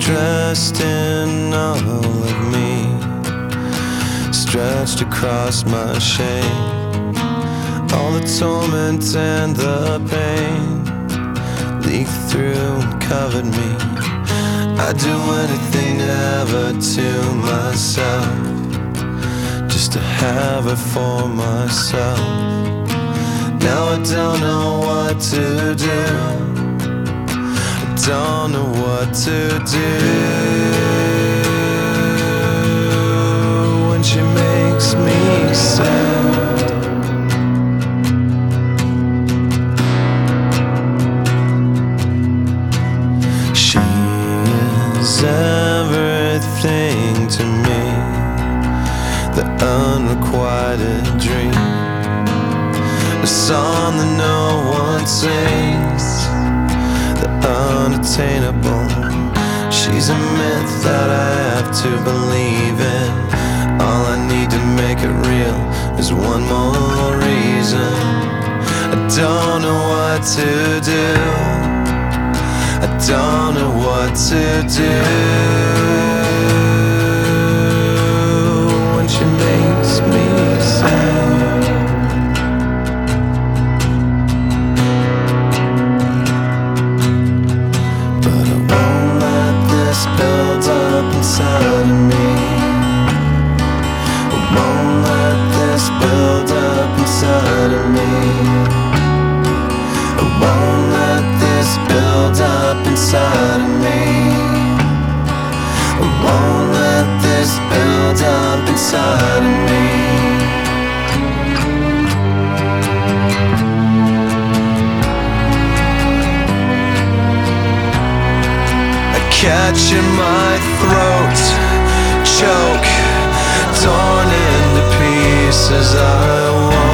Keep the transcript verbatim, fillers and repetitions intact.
dressed in all of me, stretched across my shame. All the torment and the pain leaked through and covered me. I'd do anything ever to myself, just to have her for myself. Now I don't know what to do, I don't know what to do when she makes me sad. She is everything to me, the unrequited dream, a song that no one sings, the unattainable. She's a myth that I have to believe in. All I need to make it real is one more reason. I don't know what to do, I don't know what to do when she makes me sad. But I won't let this build up inside of me, I won't let this build up inside of me, I won't let this build up inside of me, I won't let this build up inside of me. I catch in my throat, choke, torn into pieces. I want